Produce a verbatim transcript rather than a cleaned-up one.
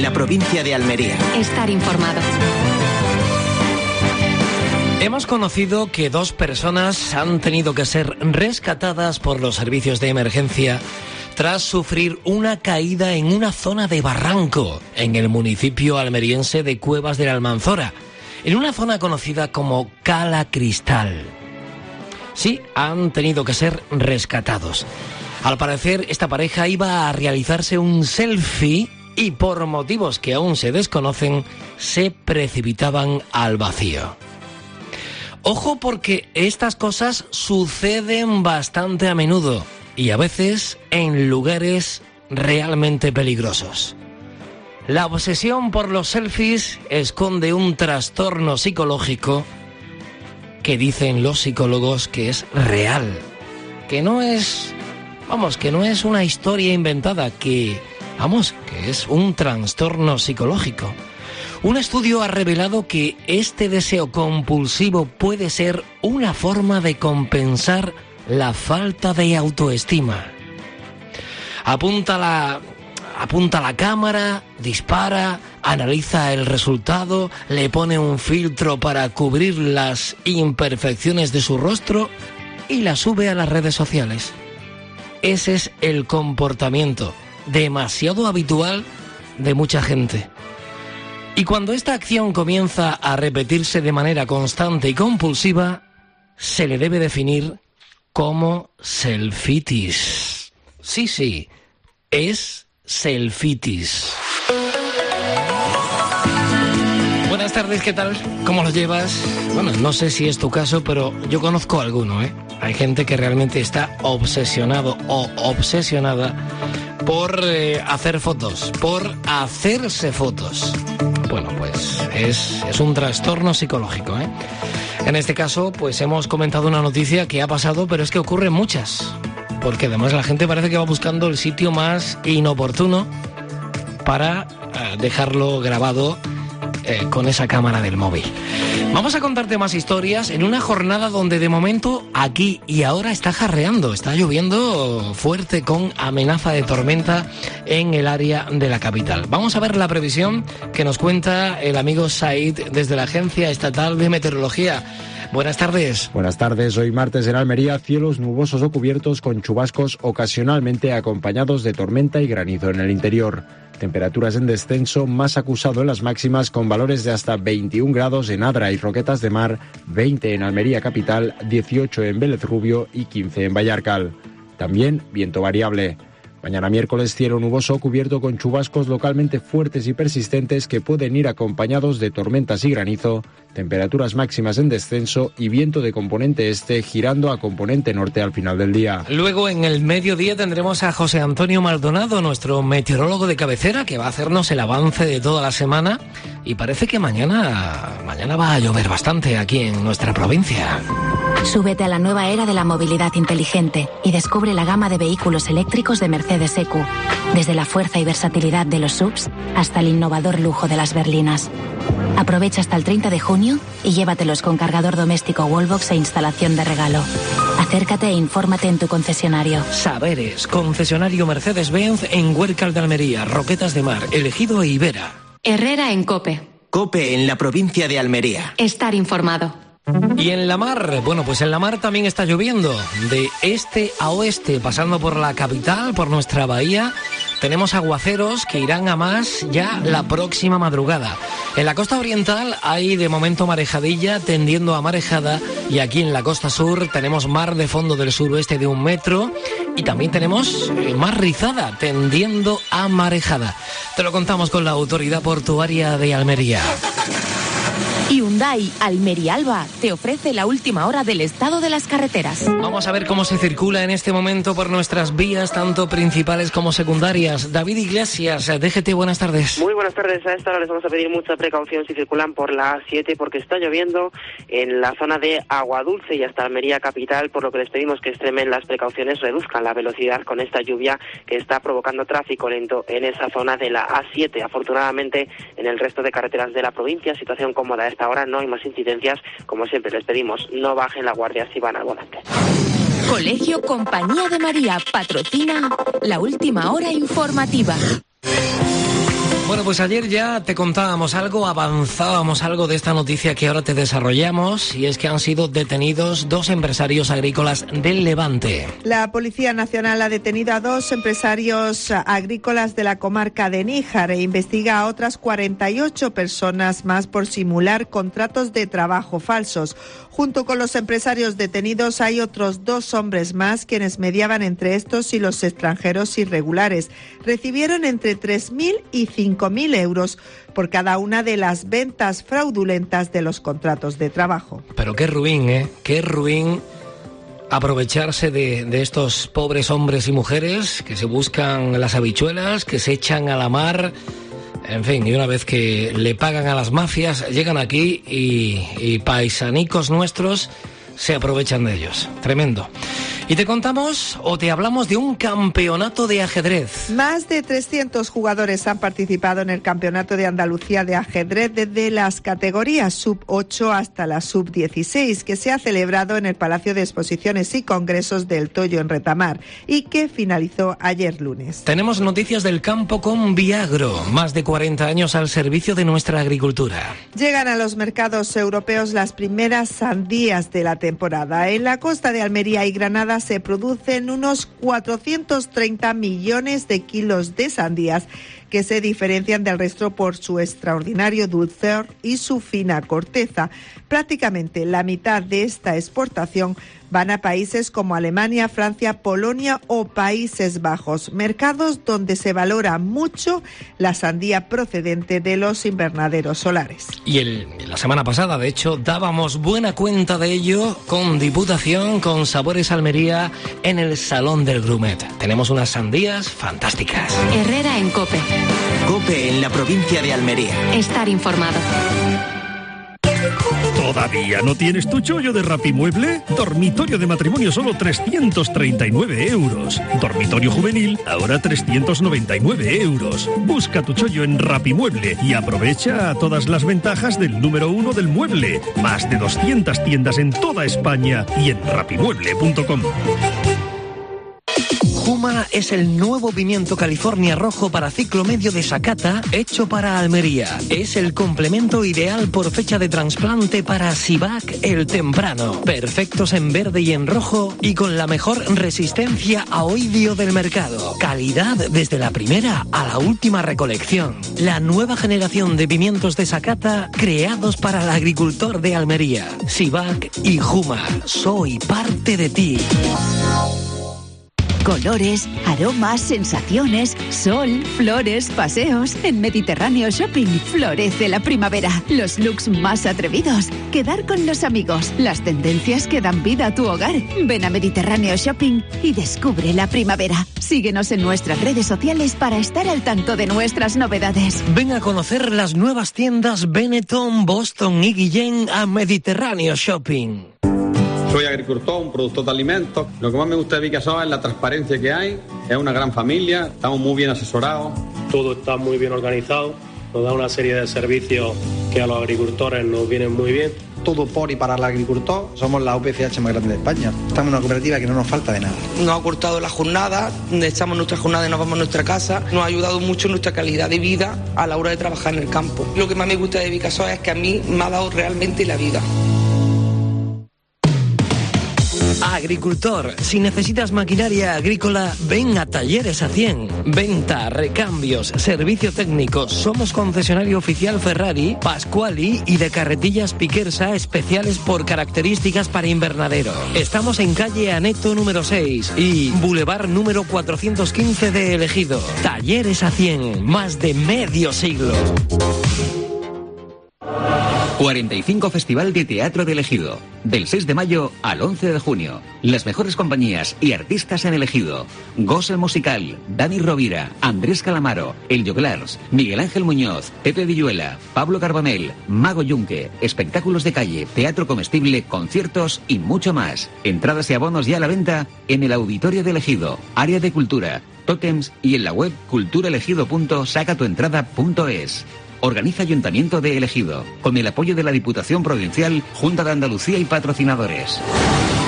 la provincia de Almería. Estar informado. Hemos conocido que dos personas han tenido que ser rescatadas por los servicios de emergencia tras sufrir una caída en una zona de barranco en el municipio almeriense de Cuevas de la Almanzora, en una zona conocida como Cala Cristal. Sí, han tenido que ser rescatados. Al parecer, esta pareja iba a realizarse un selfie y por motivos que aún se desconocen, se precipitaban al vacío. Ojo, porque estas cosas suceden bastante a menudo y a veces en lugares realmente peligrosos. La obsesión por los selfies esconde un trastorno psicológico que dicen los psicólogos que es real, que no es, vamos, que no es una historia inventada, que, vamos, que es un trastorno psicológico. Un estudio ha revelado que este deseo compulsivo puede ser una forma de compensar la falta de autoestima. Apunta la, apunta la cámara, dispara, analiza el resultado, le pone un filtro para cubrir las imperfecciones de su rostro y la sube a las redes sociales. Ese es el comportamiento demasiado habitual de mucha gente. Y cuando esta acción comienza a repetirse de manera constante y compulsiva, se le debe definir como selfitis. Sí, sí, es selfitis. Buenas tardes, ¿qué tal? ¿Cómo lo llevas? Bueno, no sé si es tu caso, pero yo conozco a alguno, ¿eh? Hay gente que realmente está obsesionado o obsesionada por eh, hacer fotos, por hacerse fotos. Bueno, pues es, es un trastorno psicológico, ¿eh? En este caso, pues hemos comentado una noticia que ha pasado, pero es que ocurren muchas. Porque además la gente parece que va buscando el sitio más inoportuno para eh, dejarlo grabado eh, con esa cámara del móvil. Vamos a contarte más historias en una jornada donde de momento aquí y ahora está jarreando, está lloviendo fuerte con amenaza de tormenta en el área de la capital. Vamos a ver la previsión que nos cuenta el amigo Said desde la Agencia Estatal de Meteorología. Buenas tardes. Buenas tardes. Hoy martes en Almería, cielos nubosos o cubiertos con chubascos ocasionalmente acompañados de tormenta y granizo en el interior. Temperaturas en descenso, más acusado en las máximas con valores de hasta veintiún grados en Adra y Roquetas de Mar, veinte en Almería capital, dieciocho en Vélez Rubio y quince en Vallarcal. También viento variable. Mañana miércoles cielo nuboso cubierto con chubascos localmente fuertes y persistentes que pueden ir acompañados de tormentas y granizo, temperaturas máximas en descenso y viento de componente este girando a componente norte al final del día. Luego en el mediodía tendremos a José Antonio Maldonado, nuestro meteorólogo de cabecera, que va a hacernos el avance de toda la semana y parece que mañana, mañana va a llover bastante aquí en nuestra provincia. Súbete a la nueva era de la movilidad inteligente y descubre la gama de vehículos eléctricos de Mercedes E Q, desde la fuerza y versatilidad de los S U Vs hasta el innovador lujo de las berlinas. Aprovecha hasta el treinta de junio y llévatelos con cargador doméstico Wallbox e instalación de regalo. Acércate e infórmate en tu concesionario. Saberes, concesionario Mercedes-Benz en Huércal de Almería, Roquetas de Mar, Elegido e Ibera. Herrera en COPE. COPE en la provincia de Almería. Estar informado. Y en la mar, bueno, pues en la mar también está lloviendo, de este a oeste, pasando por la capital, por nuestra bahía. Tenemos aguaceros que irán a más ya la próxima madrugada. En la costa oriental hay de momento marejadilla tendiendo a marejada, y aquí en la costa sur tenemos mar de fondo del suroeste de un metro y también tenemos mar rizada tendiendo a marejada. Te lo contamos con la autoridad portuaria de Almería. Hyundai Almería Alba te ofrece la última hora del estado de las carreteras. Vamos a ver cómo se circula en este momento por nuestras vías, tanto principales como secundarias. David Iglesias, D G T, buenas tardes. Muy buenas tardes. A esta hora les vamos a pedir mucha precaución si circulan por la A siete, porque está lloviendo en la zona de Aguadulce y hasta Almería capital, por lo que les pedimos que extremen las precauciones, reduzcan la velocidad con esta lluvia que está provocando tráfico lento en esa zona de la A siete. Afortunadamente, en el resto de carreteras de la provincia, situación cómoda. Hasta ahora no hay más incidencias. Como siempre les pedimos, no bajen la guardia si van al volante. Colegio Compañía de María patrocina la última hora informativa. Bueno, pues ayer ya te contábamos algo, avanzábamos algo de esta noticia que ahora te desarrollamos, y es que han sido detenidos dos empresarios agrícolas del Levante. La Policía Nacional ha detenido a dos empresarios agrícolas de la comarca de Níjar e investiga a otras cuarenta y ocho personas más por simular contratos de trabajo falsos. Junto con los empresarios detenidos hay otros dos hombres más quienes mediaban entre estos y los extranjeros irregulares. Recibieron entre tres mil y cinco mil euros por cada una de las ventas fraudulentas de los contratos de trabajo. Pero qué ruin, ¿eh? Qué ruin aprovecharse de, de estos pobres hombres y mujeres que se buscan las habichuelas, que se echan a la mar. En fin, y una vez que le pagan a las mafias, llegan aquí y, y paisanicos nuestros se aprovechan de ellos. Tremendo. Y te contamos o te hablamos de un campeonato de ajedrez. Más de trescientos jugadores han participado en el Campeonato de Andalucía de Ajedrez desde las categorías sub ocho hasta la sub dieciséis, que se ha celebrado en el Palacio de Exposiciones y Congresos del Toyo en Retamar y que finalizó ayer lunes. Tenemos noticias del campo con Viagro, más de cuarenta años al servicio de nuestra agricultura. Llegan a los mercados europeos las primeras sandías de la temporada. En la costa de Almería y Granada se producen unos cuatrocientos treinta millones de kilos de sandías que se diferencian del resto por su extraordinario dulzor y su fina corteza. Prácticamente la mitad de esta exportación van a países como Alemania, Francia, Polonia o Países Bajos, mercados donde se valora mucho la sandía procedente de los invernaderos solares. Y el, la semana pasada, de hecho, dábamos buena cuenta de ello con Diputación, con Sabores Almería, en el Salón del Grumet. Tenemos unas sandías fantásticas. Herrera en COPE. COPE en la provincia de Almería. Estar informado. ¿Todavía no tienes tu chollo de Rapimueble? Dormitorio de matrimonio solo trescientos treinta y nueve euros. Dormitorio juvenil ahora trescientos noventa y nueve euros. Busca tu chollo en Rapimueble y aprovecha todas las ventajas del número uno del mueble. Más de doscientas tiendas en toda España y en rapimueble punto com. Juma es el nuevo pimiento California rojo para ciclo medio de Sakata hecho para Almería. Es el complemento ideal por fecha de trasplante para Sivac el temprano. Perfectos en verde y en rojo y con la mejor resistencia a oidio del mercado. Calidad desde la primera a la última recolección. La nueva generación de pimientos de Sakata creados para el agricultor de Almería. Sivac y Juma. Soy parte de ti. Colores, aromas, sensaciones, sol, flores, paseos. En Mediterráneo Shopping florece la primavera. Los looks más atrevidos. Quedar con los amigos. Las tendencias que dan vida a tu hogar. Ven a Mediterráneo Shopping y descubre la primavera. Síguenos en nuestras redes sociales para estar al tanto de nuestras novedades. Ven a conocer las nuevas tiendas Benetton, Boston y Guillén a Mediterráneo Shopping. Soy agricultor, un productor de alimentos. Lo que más me gusta de Vicasol es la transparencia que hay. Es una gran familia, estamos muy bien asesorados. Todo está muy bien organizado, nos da una serie de servicios que a los agricultores nos vienen muy bien. Todo por y para el agricultor. Somos la U P C H más grande de España. Estamos en una cooperativa que no nos falta de nada. Nos ha cortado la jornada, echamos nuestra jornada y nos vamos a nuestra casa. Nos ha ayudado mucho en nuestra calidad de vida a la hora de trabajar en el campo. Lo que más me gusta de Vicasol es que a mí me ha dado realmente la vida. Agricultor, si necesitas maquinaria agrícola, ven a Talleres A cien. Venta, recambios, servicio técnico. Somos concesionario oficial Ferrari, Pasquali y de carretillas Piquersa especiales por características para invernadero. Estamos en calle Aneto número seis y Boulevard número cuatrocientos quince de El Ejido. Talleres A cien, más de medio siglo. cuarenta y cinco Festival de Teatro del Ejido. Del seis de mayo al once de junio. Las mejores compañías y artistas en El Ejido. Gos el Musical, Dani Rovira, Andrés Calamaro, El Joglars, Miguel Ángel Muñoz, Pepe Villuela, Pablo Carbonell, Mago Yunque, espectáculos de calle, teatro comestible, conciertos y mucho más. Entradas y abonos ya a la venta en el Auditorio del Ejido, Área de Cultura, Tótems y en la web culturalegido punto sacatuentrada punto es. Organiza Ayuntamiento de El Ejido, con el apoyo de la Diputación Provincial, Junta de Andalucía y patrocinadores.